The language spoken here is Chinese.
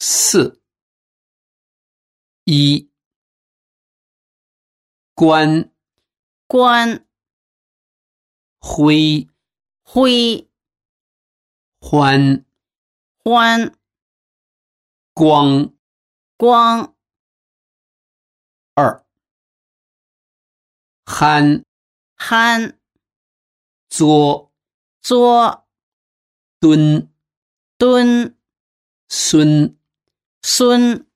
4、1、关、 关、 灰、 灰、 欢、 欢、 光。 光、 2、憨、 憨、 作、 作、 蹲、 蹲、 孙。 孙。